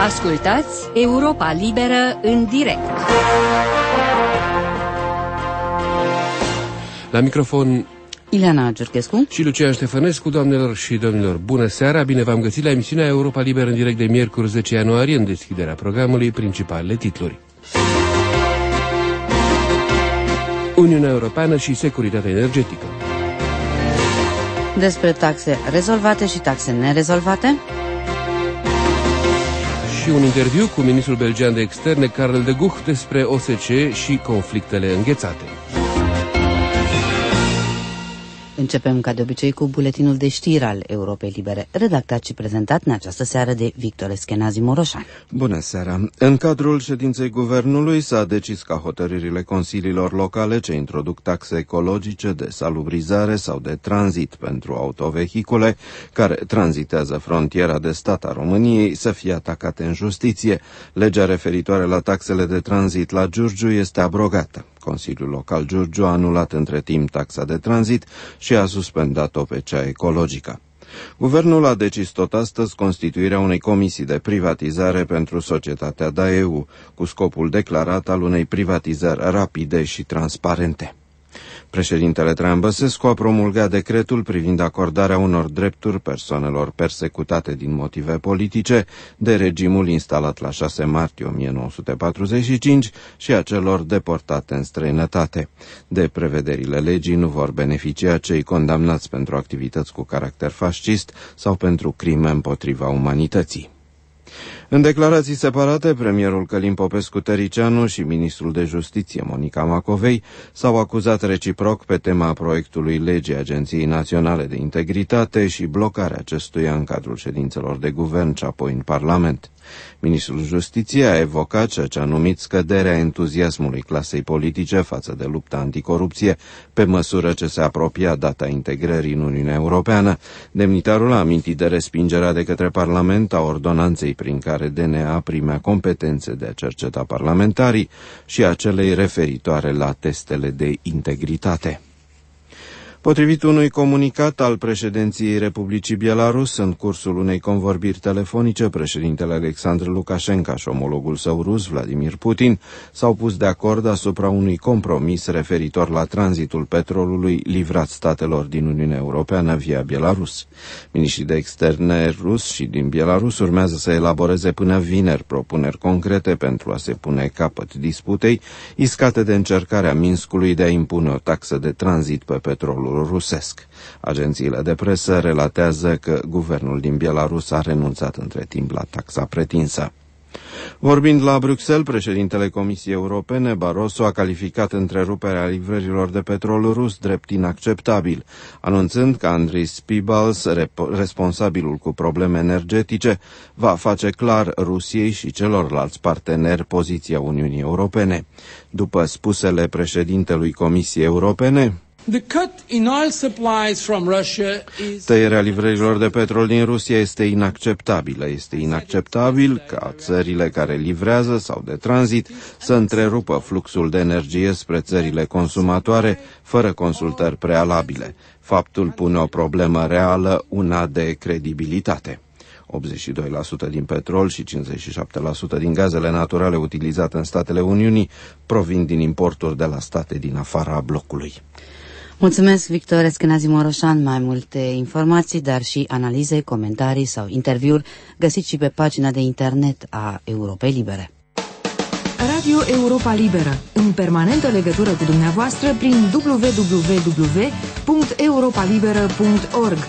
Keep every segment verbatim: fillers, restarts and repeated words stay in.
Ascultați Europa Liberă în direct. La microfon Ileana Giurchescu și Lucian Ștefănescu. Doamnelor și domnilor, bună seara! Bine v-am găsit la emisiunea Europa Liberă în direct de miercuri zece ianuarie, în deschiderea programului, principalele titluri. Uniunea Europeană și securitatea energetică. Despre taxe rezolvate și taxe nerezolvate. Și un interviu cu ministrul belgian de externe, Karel de Gucht, despre O S C și conflictele înghețate. Începem ca de obicei cu buletinul de știri al Europei Libere, redactat și prezentat în această seară de Victor Eschenazi Moroșan. Bună seara! În cadrul ședinței guvernului s-a decis ca hotărârile consiliilor locale ce introduc taxe ecologice de salubrizare sau de tranzit pentru autovehicule care tranzitează frontiera de stat a României să fie atacate în justiție. Legea referitoare la taxele de tranzit la Giurgiu este abrogată. Consiliul Local Giurgiu a anulat între timp taxa de tranzit și a suspendat-o pe cea ecologică. Guvernul a decis tot astăzi constituirea unei comisii de privatizare pentru societatea Daewoo, cu scopul declarat al unei privatizări rapide și transparente. Președintele Traian Băsescu a promulgat decretul privind acordarea unor drepturi persoanelor persecutate din motive politice de regimul instalat la șase martie o mie nouă sute patruzeci și cinci și a celor deportate în străinătate. De prevederile legii nu vor beneficia cei condamnați pentru activități cu caracter fascist sau pentru crime împotriva umanității. În declarații separate, premierul Călin Popescu-Tăricianu și ministrul de Justiție Monica Macovei s-au acuzat reciproc pe tema proiectului legii Agenției Naționale de Integritate și blocarea acestuia în cadrul ședințelor de guvern și apoi în Parlament. Ministrul Justiției a evocat ceea ce a numit scăderea entuziasmului clasei politice față de lupta anticorupție pe măsură ce se apropia data integrării în Uniunea Europeană. Demnitarul a amintit de respingerea de către Parlament a ordonanței prin care D N A primea competențe de a cerceta parlamentarii și a celei referitoare la testele de integritate. Potrivit unui comunicat al președinției Republicii Belarus, în cursul unei convorbiri telefonice, președintele Alexandru Lukashenko și omologul său rus, Vladimir Putin, s-au pus de acord asupra unui compromis referitor la tranzitul petrolului livrat statelor din Uniunea Europeană via Belarus. Miniștrii de externe rus și din Belarus urmează să elaboreze până vineri propuneri concrete pentru a se pune capăt disputei iscate de încercarea Minskului de a impune o taxă de tranzit pe petrolul rusesc. Agențiile de presă relatează că guvernul din Belarus a renunțat între timp la taxa pretinsă. Vorbind la Bruxelles, președintele Comisiei Europene, Barroso, a calificat întreruperea livrărilor de petrol rus drept inacceptabil, anunțând că Andris Piebalgs, responsabilul cu probleme energetice, va face clar Rusiei și celorlalți parteneri poziția Uniunii Europene. După spusele președintelui Comisiei Europene, The cut in oil supplies from Russia is... Tăierea livrărilor de petrol din Rusia este inacceptabilă. Este inacceptabil ca țările care livrează sau de tranzit să întrerupă fluxul de energie spre țările consumatoare fără consultări prealabile. Faptul pune o problemă reală, una de credibilitate. optzeci și doi la sută din petrol și cincizeci și șapte la sută din gazele naturale utilizate în statele Uniunii provin din importuri de la state din afara blocului. Mulțumesc, Victor Eschenazi Moroșan. Mai multe informații, dar și analize, comentarii sau interviuri găsiți și pe pagina de internet a Europei Libere. Radio Europa Liberă, în permanentă legătură cu dumneavoastră prin w w w punct europa liberă punct org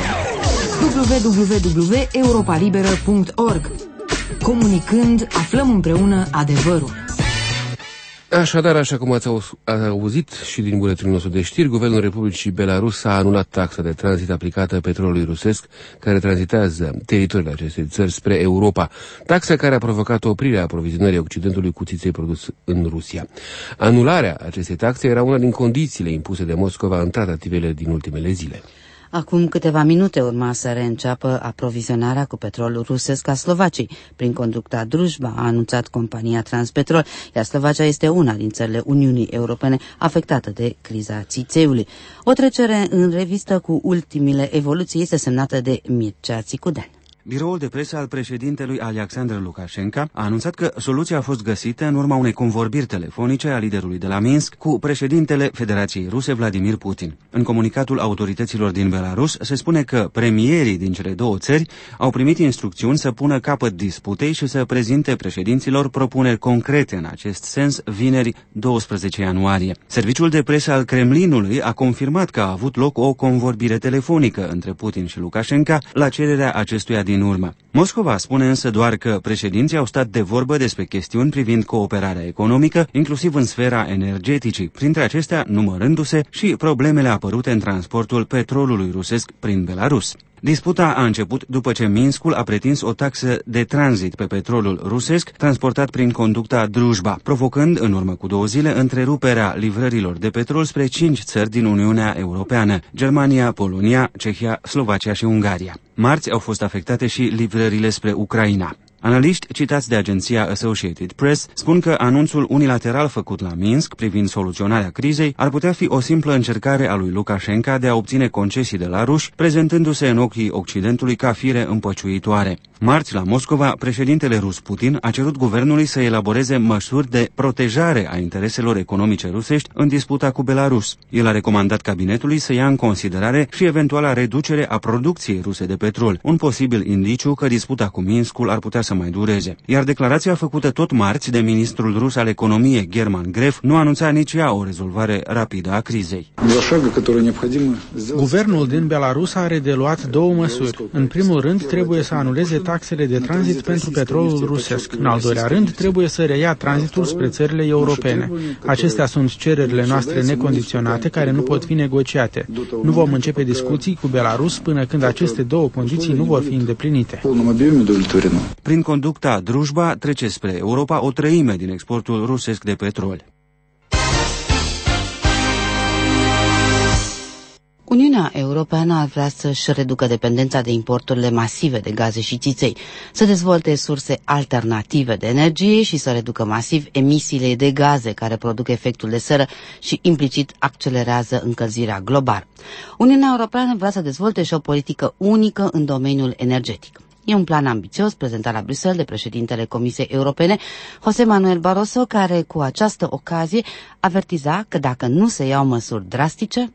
w w w punct europa liberă punct org. Comunicând, aflăm împreună adevărul. Așadar, așa cum ați auzit și din buletinul nostru de știri, Guvernul Republicii Belarus a anulat taxa de tranzit aplicată petrolului rusesc care tranzitează teritoriul acestei țări spre Europa, taxa care a provocat oprirea aprovizionării Occidentului cu țiței produs în Rusia. Anularea acestei taxe era una din condițiile impuse de Moscova în tratativele din ultimele zile. Acum câteva minute urma să reînceapă aprovizionarea cu petrol rusesc a Slovaciei. Prin conducta Drujba, a anunțat compania Transpetrol, iar Slovacia este una din țările Uniunii Europene afectată de criza țițeiului. O trecere în revistă cu ultimile evoluții este semnată de Mircea Țicudean. Biroul de presă al președintelui Alexandru Lukashenko a anunțat că soluția a fost găsită în urma unei convorbiri telefonice a liderului de la Minsk cu președintele Federației Ruse Vladimir Putin. În comunicatul autorităților din Belarus se spune că premierii din cele două țări au primit instrucțiuni să pună capăt disputei și să prezinte președinților propuneri concrete în acest sens vineri douăsprezece ianuarie. Serviciul de presă al Kremlinului a confirmat că a avut loc o convorbire telefonică între Putin și Lukashenko la cererea acestuia din urmă. Moscova spune însă doar că președinții au stat de vorbă despre chestiuni privind cooperarea economică, inclusiv în sfera energeticii, printre acestea numărându-se și problemele apărute în transportul petrolului rusesc prin Belarus. Disputa a început după ce Minskul a pretins o taxă de tranzit pe petrolul rusesc transportat prin conducta Drujba, provocând în urmă cu două zile întreruperea livrărilor de petrol spre cinci țări din Uniunea Europeană: Germania, Polonia, Cehia, Slovacia și Ungaria. Marți au fost afectate și livrările spre Ucraina. Analiști citați de agenția Associated Press spun că anunțul unilateral făcut la Minsk privind soluționarea crizei ar putea fi o simplă încercare a lui Lukashenko de a obține concesii de la ruși, prezentându-se în ochii Occidentului ca fire împăciuitoare. Marți, la Moscova, președintele rus Putin a cerut guvernului să elaboreze măsuri de protejare a intereselor economice rusești în disputa cu Belarus. El a recomandat cabinetului să ia în considerare și eventuala reducere a producției ruse de petrol, un posibil indiciu că disputa cu Minskul ar putea să mai dureze. Iar declarația făcută tot marți de ministrul rus al economiei, German Gref, nu anunța nici ea o rezolvare rapidă a crizei. Guvernul din Belarus are de luat două măsuri. În primul rând, trebuie să anuleze taxele de tranzit pentru petrolul rusesc. În al doilea rând, trebuie să reia tranzitul spre țările europene. Acestea sunt cererile noastre necondiționate care nu pot fi negociate. Nu vom începe discuții cu Belarus până când aceste două condiții nu vor fi îndeplinite. Prin conducta Drujba trece spre Europa o treime din exportul rusesc de petrol. Uniunea Europeană ar vrea să-și reducă dependența de importurile masive de gaze și țiței, să dezvolte surse alternative de energie și să reducă masiv emisiile de gaze care produc efectul de seră și implicit accelerează încălzirea globală. Uniunea Europeană vrea să dezvolte și o politică unică în domeniul energetic. E un plan ambițios prezentat la Bruxelles de președintele Comisiei Europene, José Manuel Barroso, care cu această ocazie avertiza că dacă nu se iau măsuri drastice,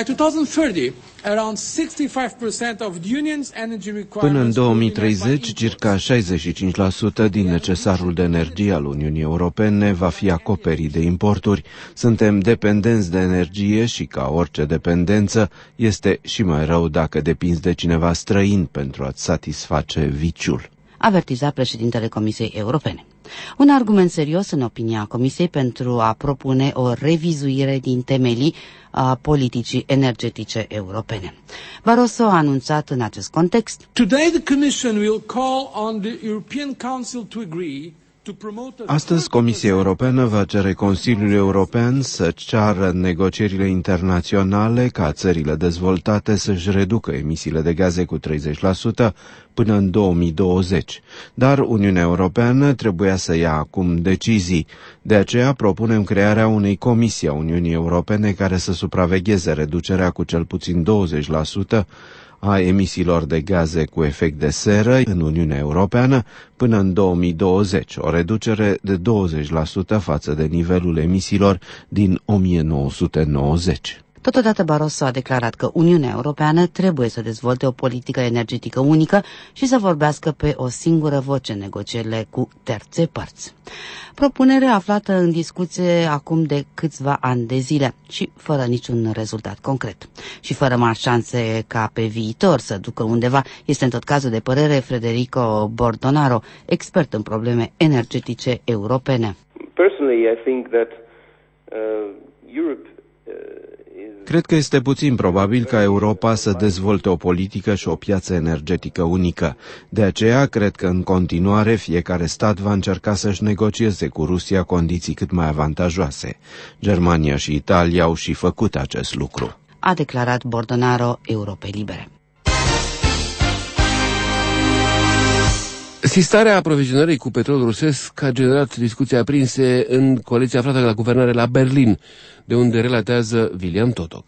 până în două mii treizeci, circa șaizeci și cinci la sută din necesarul de energie al Uniunii Europene va fi acoperit de importuri. Suntem dependenți de energie și, ca orice dependență, este și mai rău dacă depinzi de cineva străin pentru a-ți satisface viciul. Avertiza președintele Comisiei Europene. Un argument serios, în opinia Comisiei, pentru a propune o revizuire din temelii a politicii energetice europene. Barroso a anunțat în acest context: Today the Commission will call on the European Council to agree. Astăzi, Comisia Europeană va cere Consiliului European să ceară în negocierile internaționale ca țările dezvoltate să-și reducă emisiile de gaze cu treizeci la sută până în două mii douăzeci. Dar Uniunea Europeană trebuia să ia acum decizii. De aceea propunem crearea unei comisii a Uniunii Europene care să supravegheze reducerea cu cel puțin douăzeci la sută a emisiilor de gaze cu efect de seră în Uniunea Europeană până în două mii douăzeci, o reducere de douăzeci la sută față de nivelul emisiilor din o mie nouă sute nouăzeci. Totodată Barroso a declarat că Uniunea Europeană trebuie să dezvolte o politică energetică unică și să vorbească pe o singură voce în negocierile cu terțe părți. Propunerea aflată în discuție acum de câțiva ani de zile și fără niciun rezultat concret. Și fără mari șanse ca pe viitor să ducă undeva, este în tot cazul de părere Federico Bordonaro, expert în probleme energetice europene. Personally, I think that uh, Europe Cred că este puțin probabil ca Europa să dezvolte o politică și o piață energetică unică. De aceea, cred că în continuare fiecare stat va încerca să-și negocieze cu Rusia condiții cât mai avantajoase. Germania și Italia au și făcut acest lucru, a declarat Bordonaro Europei Libere. Sistarea aprovizionării cu petrol rusesc a generat discuții aprinse în coaliția aflată la guvernare la Berlin, de unde relatează William Totoc.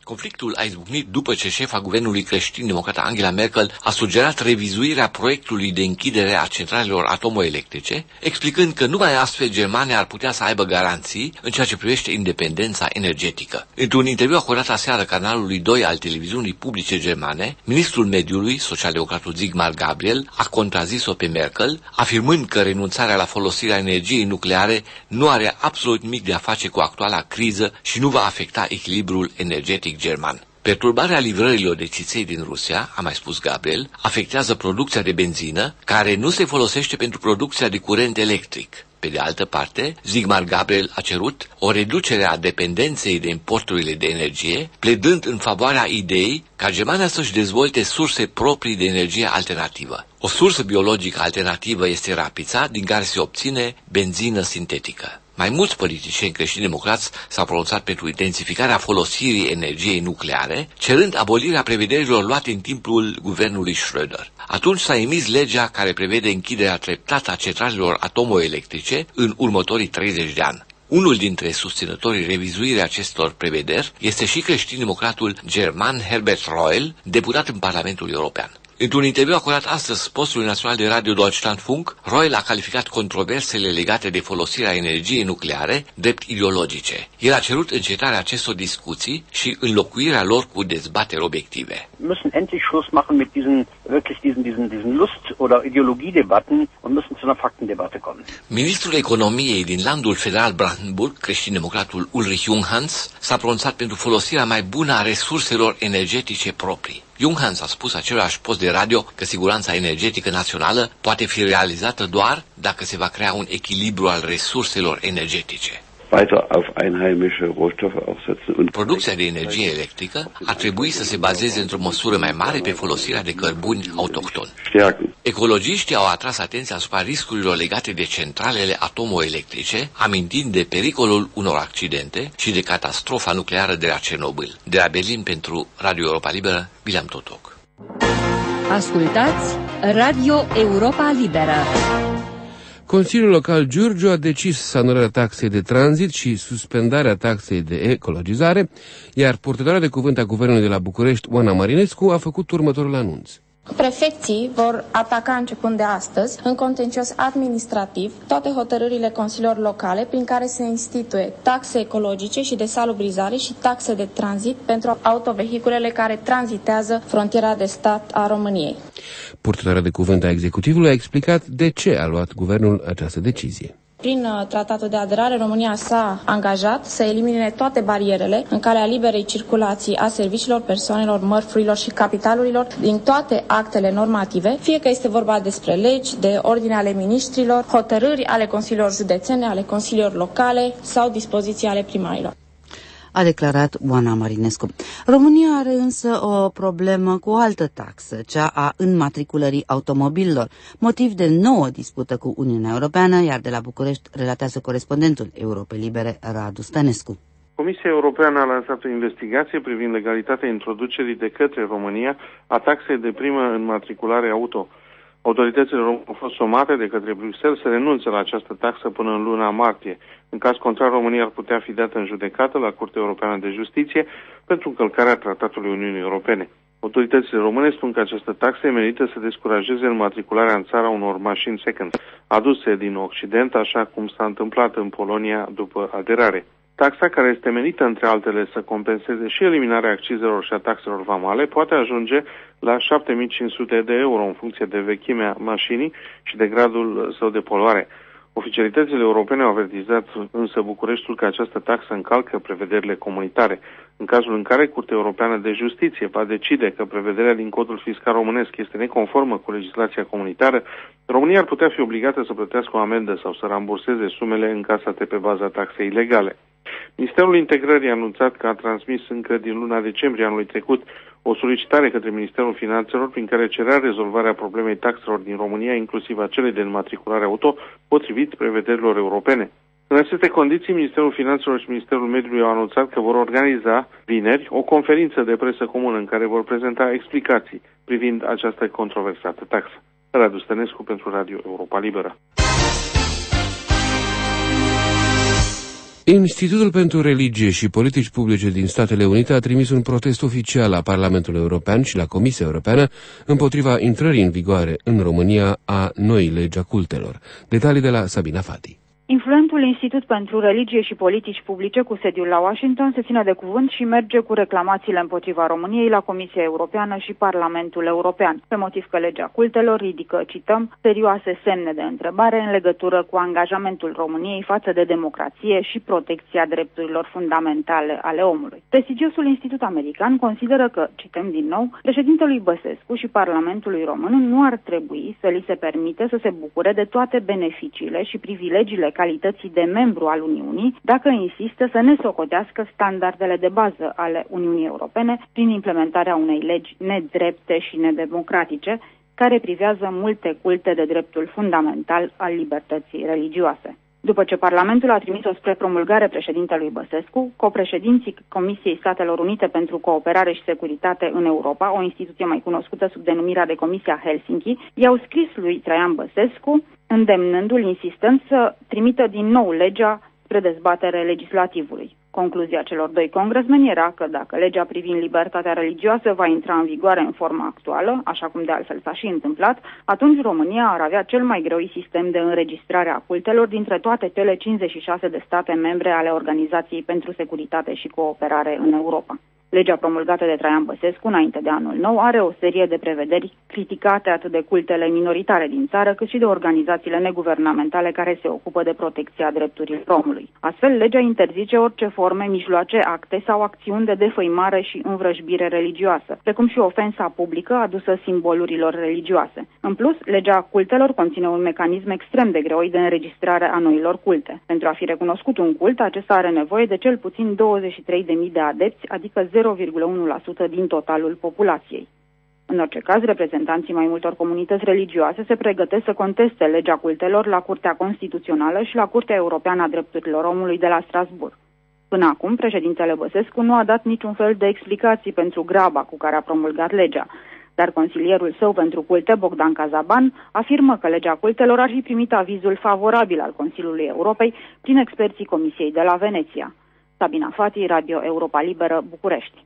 Conflictul a izbucnit după ce șefa guvernului creștin-democrat Angela Merkel a sugerat revizuirea proiectului de închidere a centralelor atomoelectrice, explicând că numai astfel Germania ar putea să aibă garanții în ceea ce privește independența energetică. Într-un interviu acordat aseară canalului doi al televiziunii publice germane, ministrul mediului, socialdemocratul Sigmar Gabriel, a contrazis-o pe Merkel, afirmând că renunțarea la folosirea energiei nucleare nu are absolut nimic de a face cu actuala criză și nu va afecta echilibrul energetic german. Perturbarea livrărilor de țiței din Rusia, a mai spus Gabriel, afectează producția de benzină, care nu se folosește pentru producția de curent electric. Pe de altă parte, Sigmar Gabriel a cerut o reducere a dependenței de importurile de energie, pledând în favoarea ideii ca Germania să-și dezvolte surse proprii de energie alternativă. O sursă biologică alternativă este rapița, din care se obține benzină sintetică. Mai mulți politicieni creștini-democrați s-au pronunțat pentru intensificarea folosirii energiei nucleare, cerând abolirea prevederilor luate în timpul guvernului Schröder. Atunci s-a emis legea care prevede închiderea treptată a centralelor atomoelectrice în următorii treizeci de ani. Unul dintre susținătorii revizuirii acestor prevederi este și creștin-democratul german Herbert Reul, deputat în Parlamentul European. Într-un interviu acordat astăzi postului național de radio Deutschlandfunk, Reul a calificat controversele legate de folosirea energiei nucleare drept ideologice. El a cerut încetarea acestor discuții și înlocuirea lor cu dezbateri obiective. Müssen endlich Schluss machen mit diesen wirklich diesen diesen diesen Lust- oder Ideologiedebatten und müssen zu einer Faktendebatte kommen. Ministrul Economiei din landul federal Brandenburg, creștin-democratul Ulrich Junghans, s-a pronunțat pentru folosirea mai bună a resurselor energetice proprii. Junghans a spus același post de radio că siguranța energetică națională poate fi realizată doar dacă se va crea un echilibru al resurselor energetice. Producția de energie electrică ar trebui să se bazeze într-o măsură mai mare pe folosirea de cărbuni autohtoni. Ecologiștii au atras atenția asupra riscurilor legate de centralele atomoelectrice, amintind de pericolul unor accidente și de catastrofa nucleară de la Cernobâl. De la Berlin pentru Radio Europa Liberă, William Totoc. Ascultați Radio Europa Liberă. Consiliul Local Giurgiu a decis anularea taxei de tranzit și suspendarea taxei de ecologizare, iar purtătoarea de cuvânt a Guvernului de la București, Oana Marinescu, a făcut următorul anunț. Prefecții vor ataca începând de astăzi, în contencios administrativ, toate hotărârile consiliilor locale prin care se instituie taxe ecologice și de salubrizare și taxe de tranzit pentru autovehiculele care tranzitează frontiera de stat a României. Purtătoarea de cuvânt a executivului a explicat de ce a luat guvernul această decizie. Prin uh, tratatul de aderare, România s-a angajat să elimine toate barierele în calea liberei circulații a serviciilor, persoanelor, mărfurilor și capitalurilor din toate actele normative, fie că este vorba despre legi, de ordine ale miniștrilor, hotărâri ale consiliilor județene, ale consiliilor locale sau dispoziții ale primarilor. A declarat Oana Marinescu. România are însă o problemă cu o altă taxă, cea a înmatriculării automobililor, motiv de nouă dispută cu Uniunea Europeană, iar de la București relatează corespondentul Europei Libere, Radu Stănescu. Comisia Europeană a lansat o investigație privind legalitatea introducerii de către România a taxei de primă înmatriculare auto. Autoritățile române au fost somate de către Bruxelles să renunțe la această taxă până în luna martie. În caz contrar, România ar putea fi dată în judecată la Curtea Europeană de Justiție pentru încălcarea Tratatului Uniunii Europene. Autoritățile române spun că această taxă e menită să descurajeze înmatricularea în țara unor mașini second, aduse din Occident, așa cum s-a întâmplat în Polonia după aderare. Taxa, care este menită, între altele, să compenseze și eliminarea accizelor și a taxelor vamale, poate ajunge la șapte mii cinci sute de euro în funcție de vechimea mașinii și de gradul său de poluare. Oficialitățile europene au avertizat însă Bucureștiul că această taxă încalcă prevederile comunitare. În cazul în care Curtea Europeană de Justiție va decide că prevederea din codul fiscal românesc este neconformă cu legislația comunitară, România ar putea fi obligată să plătească o amendă sau să ramburseze sumele încasate pe baza taxei ilegale. Ministerul Integrării a anunțat că a transmis încă din luna decembrie anului trecut o solicitare către Ministerul Finanțelor prin care cerea rezolvarea problemei taxelor din România, inclusiv a celei de înmatriculare auto, potrivit prevederilor europene. În aceste condiții, Ministerul Finanțelor și Ministerul Mediului au anunțat că vor organiza vineri o conferință de presă comună în care vor prezenta explicații privind această controversată taxă. Radu Stănescu pentru Radio Europa Liberă. Institutul pentru Religie și Politici Publice din Statele Unite a trimis un protest oficial la Parlamentul European și la Comisia Europeană împotriva intrării în vigoare în România a noii legi a cultelor. Detalii de la Sabina Fati. Influentul Institut pentru Religie și Politici Publice cu sediul la Washington se ține de cuvânt și merge cu reclamațiile împotriva României la Comisia Europeană și Parlamentul European, pe motiv că legea cultelor ridică, cităm, serioase semne de întrebare în legătură cu angajamentul României față de democrație și protecția drepturilor fundamentale ale omului. Prestigiosul Institut American consideră că, cităm din nou, președintelui Băsescu și Parlamentului Român nu ar trebui să li se permite să se bucure de toate beneficiile și privilegiile calității de membru al Uniunii, dacă insistă să ne socotească standardele de bază ale Uniunii Europene prin implementarea unei legi nedrepte și nedemocratice, care privează multe culte de dreptul fundamental al libertății religioase. După ce Parlamentul a trimis-o spre promulgare președintelui Băsescu, copreședinții Comisiei Statelor Unite pentru Cooperare și Securitate în Europa, o instituție mai cunoscută sub denumirea de Comisia Helsinki, i-au scris lui Traian Băsescu, îndemnându-l insistând să trimită din nou legea spre dezbatere legislativului. Concluzia celor doi congresmeni era că dacă legea privind libertatea religioasă va intra în vigoare în forma actuală, așa cum de altfel s-a și întâmplat, atunci România ar avea cel mai greu sistem de înregistrare a cultelor dintre toate cele cincizeci și șase de state membre ale Organizației pentru Securitate și Cooperare în Europa. Legea promulgată de Traian Băsescu înainte de anul nou are o serie de prevederi criticate atât de cultele minoritare din țară, cât și de organizațiile neguvernamentale care se ocupă de protecția drepturilor omului. Astfel, legea interzice orice forme, mijloace, acte sau acțiuni de defăimare și învrăjbire religioasă, precum și ofensa publică adusă simbolurilor religioase. În plus, legea cultelor conține un mecanism extrem de greoi de înregistrare a noilor culte. Pentru a fi recunoscut un cult, acesta are nevoie de cel puțin douăzeci și trei de mii de adepți, adică zero virgulă unu la sută din totalul populației. În orice caz, reprezentanții mai multor comunități religioase se pregătesc să conteste legea cultelor la Curtea Constituțională și la Curtea Europeană a Drepturilor Omului de la Strasbourg. Până acum, președintele Băsescu nu a dat niciun fel de explicații pentru graba cu care a promulgat legea, dar consilierul său pentru culte, Bogdan Cazaban, afirmă că legea cultelor ar fi primit avizul favorabil al Consiliului Europei prin experții Comisiei de la Veneția. Sabina Fati, Radio Europa Liberă, București.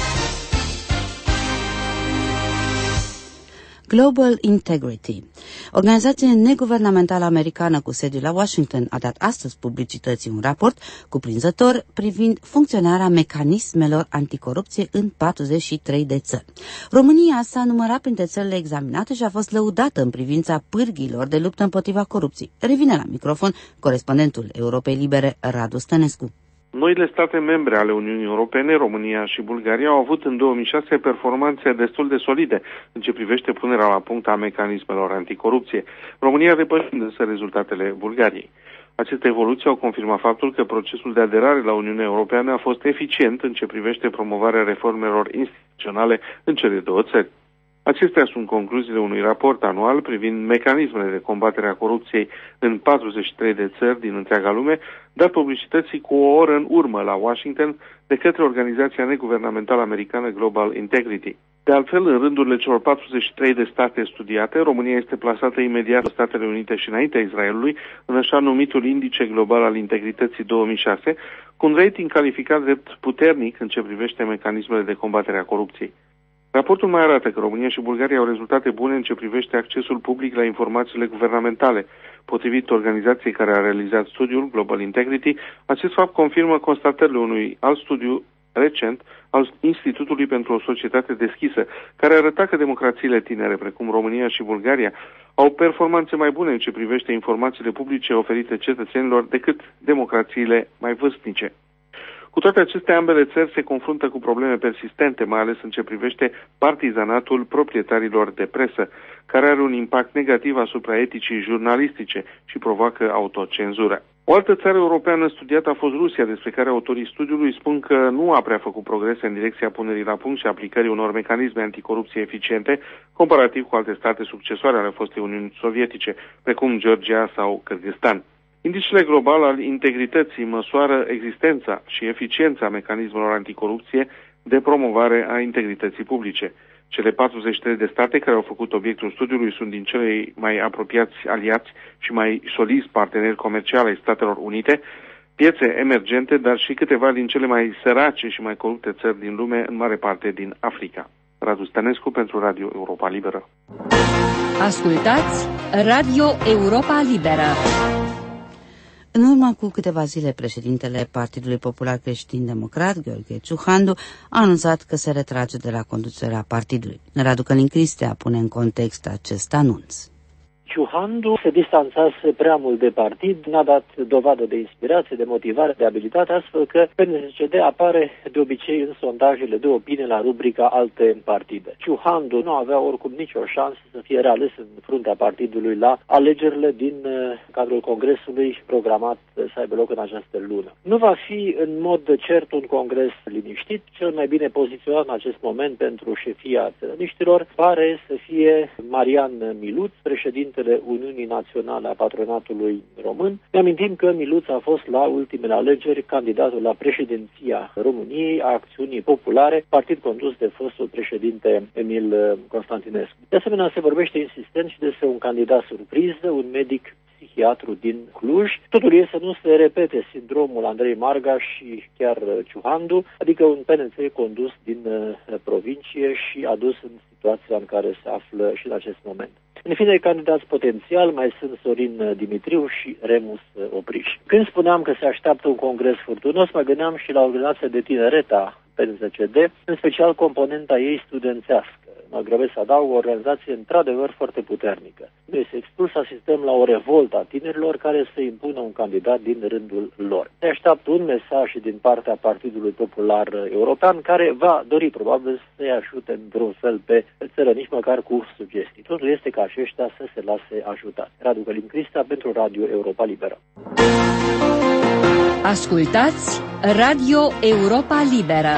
Global Integrity. Organizația neguvernamentală americană cu sediul la Washington a dat astăzi publicității un raport cuprinzător privind funcționarea mecanismelor anticorupție în patruzeci și trei de țări. România s-a numărat printre țările examinate și a fost lăudată în privința pârghiilor de luptă împotriva corupției. Revine la microfon corespondentul Europei Libere, Radu Stănescu. Noile state membre ale Uniunii Europene, România și Bulgaria, au avut în două mii șase performanțe destul de solide în ce privește punerea la punct a mecanismelor anticorupție, România depășind însă rezultatele Bulgariei. Aceste evoluții au confirmat faptul că procesul de aderare la Uniunea Europeană a fost eficient în ce privește promovarea reformelor instituționale în cele două țări. Acestea sunt concluziile unui raport anual privind mecanismele de combatere a corupției în patruzeci și trei de țări din întreaga lume, dat publicității cu o oră în urmă la Washington de către organizația neguvernamentală americană Global Integrity. De altfel, în rândurile celor patruzeci și trei de state studiate, România este plasată imediat în Statele Unite și înaintea Israelului, în așa numitul Indice Global al Integrității două mii șase, cu un rating calificat drept puternic în ce privește mecanismele de combatere a corupției. Raportul mai arată că România și Bulgaria au rezultate bune în ce privește accesul public la informațiile guvernamentale. Potrivit organizației care a realizat studiul Global Integrity, acest fapt confirmă constatările unui alt studiu recent al Institutului pentru o Societate Deschisă, care arăta că democrațiile tinere, precum România și Bulgaria, au performanțe mai bune în ce privește informațiile publice oferite cetățenilor decât democrațiile mai vârstnice. Cu toate acestea, ambele țări se confruntă cu probleme persistente, mai ales în ce privește partizanatul proprietarilor de presă, care are un impact negativ asupra eticii jurnalistice și provoacă autocenzură. O altă țară europeană studiată a fost Rusia, despre care autorii studiului spun că nu a prea făcut progrese în direcția punerii la punct și aplicării unor mecanisme anticorupție eficiente, comparativ cu alte state succesoare ale fostei Uniuni Sovietice, precum Georgia sau Kârgâzstan. Indicele global al integrității măsoară existența și eficiența mecanismelor anticorupție de promovare a integrității publice. Cele patruzeci și trei de state care au făcut obiectul studiului sunt din cele mai apropiați aliați și mai solizi parteneri comerciali ai Statelor Unite, piețe emergente, dar și câteva din cele mai sărace și mai corupte țări din lume, în mare parte din Africa. Radu Stănescu pentru Radio Europa Liberă. Ascultați Radio Europa Liberă. În urmă cu câteva zile, președintele Partidului Popular Creștin-Democrat, Gheorghe Ciuhandu, a anunțat că se retrage de la conducerea partidului. Radu Călin Cristea pune în context acest anunț. Ciuhandu se distanțase prea mult de partid, n-a dat dovadă de inspirație, de motivare, de abilitate, astfel că P N C D apare de obicei în sondajele de opinie la rubrica alte partide. Ciuhandu nu avea oricum nicio șansă să fie reales în fruntea partidului la alegerile din cadrul congresului programat să aibă loc în această lună. Nu va fi în mod cert un congres liniștit, cel mai bine poziționat în acest moment pentru șefia țărăniștilor pare să fie Marian Miluț, președintele Uniunii Naționale a Patronatului Român. Ne amintim că Miluț a fost la ultimele alegeri candidatul la președinția României a Acțiunii Populare, partid condus de fostul președinte Emil Constantinescu. De asemenea, se vorbește insistent și despre un candidat surpriză, un medic psihiatru din Cluj. Totul e să nu se repete sindromul Andrei Marga și chiar Ciuhandu, adică un P N C condus din provincie și adus în situația în care se află și în acest moment. În fine, candidați potențial mai sunt Sorin Dimitriu și Remus Opriș. Când spuneam că se așteaptă un congres furtunos, mă gândeam și la organizația de tineret a P N C D, în special componenta ei studențească. Mă grăbesc să adaug o organizație într-adevăr foarte puternică. Nu este expus să asistăm la o revoltă a tinerilor care să impună un candidat din rândul lor. Se așteaptă un mesaj din partea Partidului Popular European care va dori probabil să-i ajute într-un fel pe țără, nici măcar cu sugestii. Totul este ca aceștia să se lase ajutați. Radu Călin Cristea pentru Radio Europa Liberă. Ascultați Radio Europa Liberă.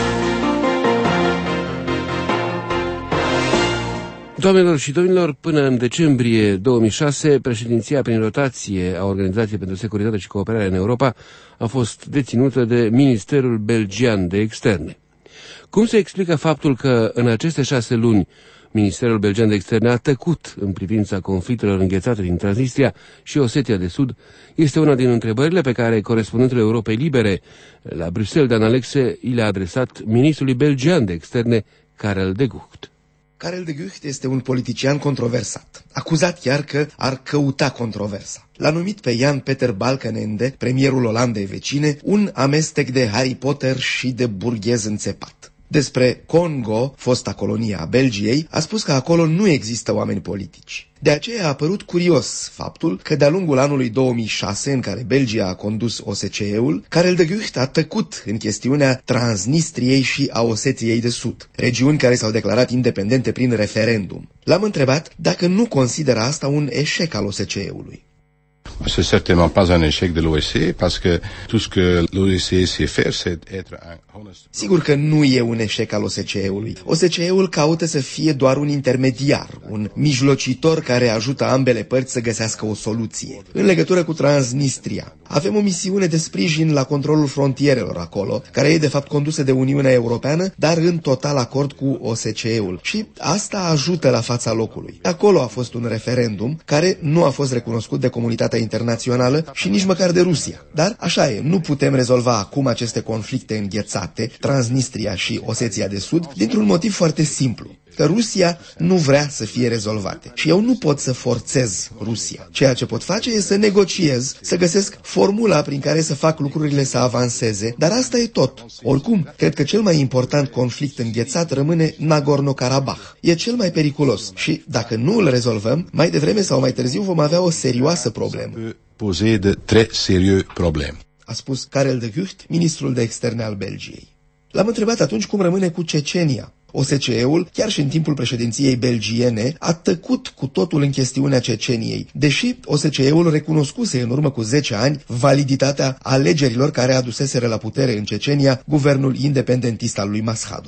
Doamnelor și domnilor, până în decembrie două mii șase, președinția prin rotație a Organizației pentru Securitate și Cooperare în Europa a fost deținută de Ministerul Belgian de Externe. Cum se explică faptul că în aceste șase luni Ministerul Belgian de Externe a tăcut în privința conflictelor înghețate din Transnistria și Osetia de Sud, este una din întrebările pe care corespondentul Europei Libere la Bruxelles, Dan Alexe, i le-a adresat ministrului belgian de Externe, Karel de Gucht. Karel de Gucht este un politician controversat, acuzat chiar că ar căuta controversa. L-a numit pe Jan Peter Balkenende, premierul Olandei vecine, un amestec de Harry Potter și de burghez înțepat. Despre Congo, fosta colonie a Belgiei, a spus că acolo nu există oameni politici. De aceea a părut curios faptul că de-a lungul anului două mii șase, în care Belgia a condus O S C E-ul, Karel de Gucht a tăcut în chestiunea Transnistriei și a Osetiei de Sud, regiuni care s-au declarat independente prin referendum. L-am întrebat dacă nu consideră asta un eșec al O S C E-ului. C'est certainement pas un échec de l'O S C E, parce que tout ce que l'O S C E sait faire, c'est être honest. Sigur că nu e un eșec al O S C E-ului. O S C E-ul caută să fie doar un intermediar, un mijlocitor care ajută ambele părți să găsească o soluție. În legătură cu Transnistria, avem o misiune de sprijin la controlul frontierelor acolo, care e de fapt condusă de Uniunea Europeană, dar în total acord cu O S C E-ul. Și asta ajută la fața locului. Acolo a fost un referendum care nu a fost recunoscut de comunitatea internațională și nici măcar de Rusia. Dar așa e, nu putem rezolva acum aceste conflicte înghețate, Transnistria și Osetia de Sud, dintr-un motiv foarte simplu. Că Rusia nu vrea să fie rezolvate. Și eu nu pot să forțez Rusia. Ceea ce pot face e să negociez, să găsesc formula prin care să fac lucrurile să avanseze, dar asta e tot. Oricum, cred că cel mai important conflict înghețat rămâne Nagorno-Karabakh. E cel mai periculos și, dacă nu îl rezolvăm, mai devreme sau mai târziu vom avea o serioasă problemă. Poser de très sérieux problème. A spus Karel de Gucht, ministrul de externe al Belgiei. L-am întrebat atunci cum rămâne cu Cecenia. O S C E-ul, chiar și în timpul președinției belgiene, a tăcut cu totul în chestiunea Ceceniei, deși O S C E-ul recunoscuse în urmă cu zece ani validitatea alegerilor care aduseseră la putere în Cecenia guvernul independentist al lui Mashadov.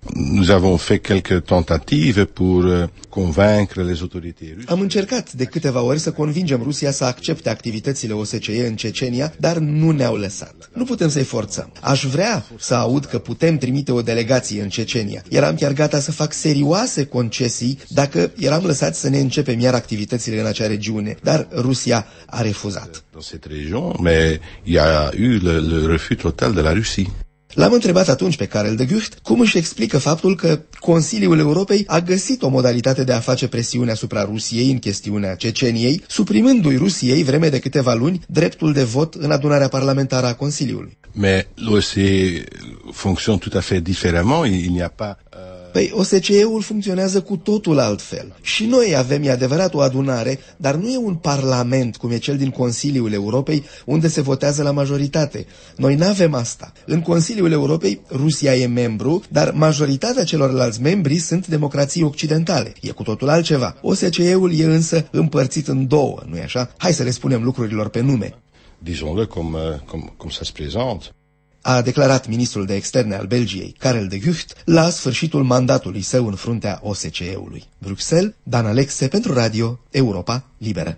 Nous avons fait quelques tentatives pour convaincre les autorités russes. Am încercat de câteva ori să convingem Rusia să accepte activitățile O S C E în Cecenia, dar nu ne-au lăsat. Nu putem să-i forțăm. Aș vrea să aud că putem trimite o delegație în Cecenia. Eram chiar gata să fac serioase concesii dacă eram lăsați să ne începem iar activitățile în acea regiune, dar Rusia a refuzat. Dans cette région, mais il y a eu le, le refus total de la Russie. L-am întrebat atunci pe Karel de Gucht cum își explică faptul că Consiliul Europei a găsit o modalitate de a face presiune asupra Rusiei în chestiunea Ceceniei, suprimându-i Rusiei vreme de câteva luni dreptul de vot în adunarea parlamentară a Consiliului. Mais l'O S C E fonctionne tout à fait différemment, il n'y a pas... Păi O S C E-ul funcționează cu totul altfel. Și noi avem, e adevărat, o adunare, dar nu e un parlament cum e cel din Consiliul Europei, unde se votează la majoritate. Noi n-avem asta. În Consiliul Europei, Rusia e membru, dar majoritatea celorlalți membri sunt democrații occidentale. E cu totul altceva. O S C E-ul e însă împărțit în două, nu-i așa? Hai să le spunem lucrurilor pe nume. Disons-le comme, comme, comme ça se présente. A declarat ministrul de externe al Belgiei, Karel de Gucht, la sfârșitul mandatului său în fruntea O S C E-ului. Bruxelles, Dan Alexe pentru Radio Europa Liberă.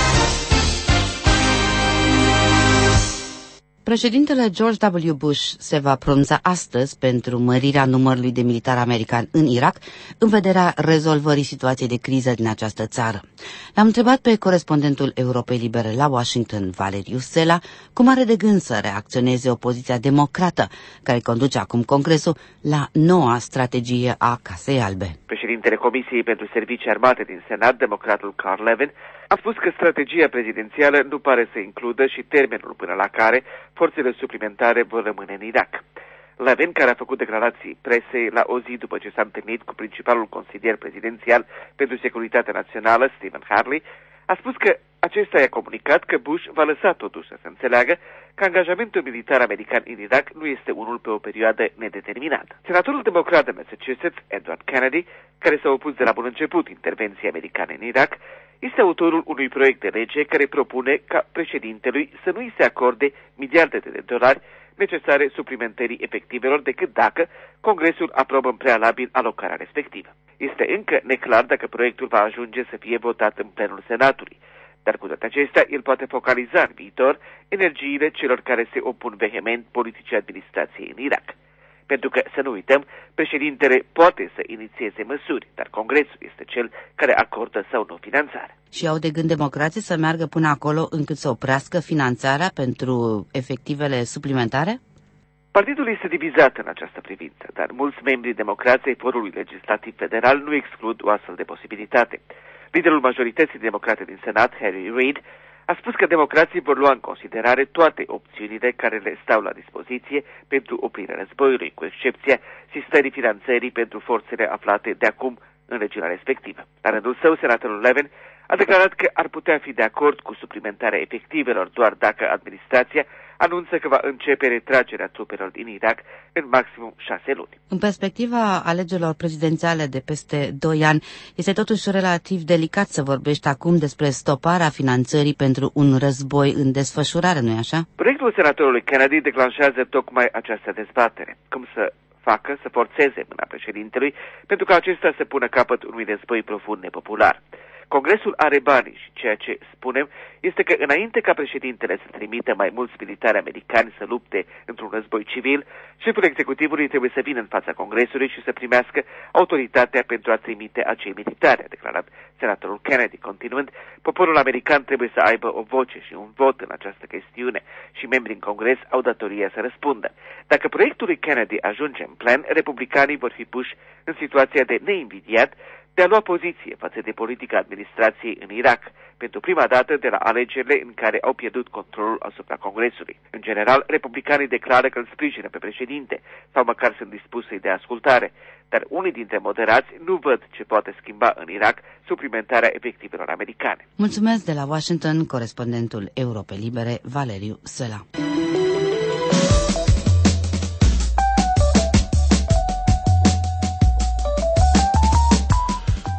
Președintele George W. Bush se va pronunța astăzi pentru mărirea numărului de militari americani în Irak, în vederea rezolvării situației de criză din această țară. L-am întrebat pe corespondentul Europei Libere la Washington, Valeriu Sela, cum are de gând să reacționeze opoziția democrată, care conduce acum Congresul, la noua strategie a Casei Albe. Președintele Comisiei pentru Servicii Armate din Senat, democratul Carl Levin, a spus că strategia prezidențială nu pare să includă și termenul până la care forțele suplimentare vor rămâne în Irak. Levin, care a făcut declarații presei la o zi după ce s-a întâlnit cu principalul consilier prezidențial pentru securitatea națională, Stephen Harley, a spus că acesta i-a comunicat că Bush va lăsa totuși să se înțeleagă că angajamentul militar american în Irak nu este unul pe o perioadă nedeterminată. Senatorul democrat de Massachusetts, Edward Kennedy, care s-a opus de la bun început intervenției americane în Irak, este autorul unui proiect de lege care propune ca președintelui să nu îi se acorde miliarde de dolari necesare suplimentării efectivelor decât dacă Congresul aprobă în prealabil alocarea respectivă. Este încă neclar dacă proiectul va ajunge să fie votat în plenul Senatului, dar cu toate acestea el poate focaliza în viitor energiile celor care se opun vehement politicii administrației în Irak. Pentru că, să nu uităm, președintele poate să inițieze măsuri, dar Congresul este cel care acordă sau nu finanțare. Și au de gând democrații să meargă până acolo încât să oprească finanțarea pentru efectivele suplimentare? Partidul este divizat în această privință, dar mulți membri democrați ai Forului Legislativ Federal nu exclud o astfel de posibilitate. Liderul majorității democrate din Senat, Harry Reid, a spus că democrații vor lua în considerare toate opțiunile care le stau la dispoziție pentru oprirea războiului, cu excepția sistării finanțării pentru forțele aflate de acum în regiunea respectivă. La rândul său, senatorul Levin a declarat că ar putea fi de acord cu suplimentarea efectivelor doar dacă administrația anunță că va începe retragerea trupelor din Irak în maximum șase luni. În perspectiva alegerilor prezidențiale de peste doi ani, este totuși relativ delicat să vorbești acum despre stoparea finanțării pentru un război în desfășurare, nu-i așa? Proiectul senatorului Kennedy declanșează tocmai această dezbatere. Cum să facă să forțeze mâna președintelui pentru ca acesta să pună capăt unui război profund nepopular. Congresul are banii și ceea ce spunem este că înainte ca președintele să trimită mai mulți militari americani să lupte într-un război civil, șeful executivului trebuie să vină în fața Congresului și să primească autoritatea pentru a trimite acei militari, a declarat senatorul Kennedy, continuând, poporul american trebuie să aibă o voce și un vot în această chestiune și membrii în Congres au datoria să răspundă. Dacă proiectul lui Kennedy ajunge în plen, republicanii vor fi puși în situația de neinvidiat de a lua poziție față de politica administrației în Irak, pentru prima dată de la alegerile în care au pierdut controlul asupra Congresului. În general, republicanii declară că îl sprijină pe președinte, sau măcar sunt dispuși să-i dea ascultare, dar unii dintre moderați nu văd ce poate schimba în Irak suplimentarea efectivelor americane. Mulțumesc de la Washington, corespondentul Europei Libere, Valeriu Sela.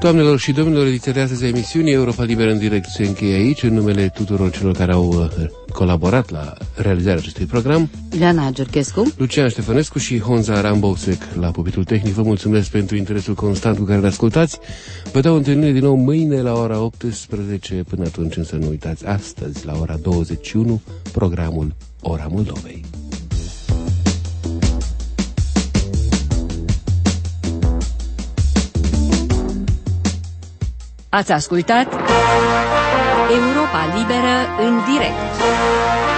Doamnelor și domnilor, ediția de astăzi a emisiunii Europa Liberă în direct se încheie aici, în numele tuturor celor care au uh, colaborat la realizarea acestui program. Ileana Giurchescu, Lucian Ștefănescu și Honza Rambovsec la pupitrul tehnic. Vă mulțumesc pentru interesul constant cu care le ascultați. Vă dau întâlnire din nou mâine la ora optsprezece. Până atunci însă nu uitați, astăzi la ora douăzeci și unu, programul Ora Moldovei. Ați ascultat Europa Liberă în direct.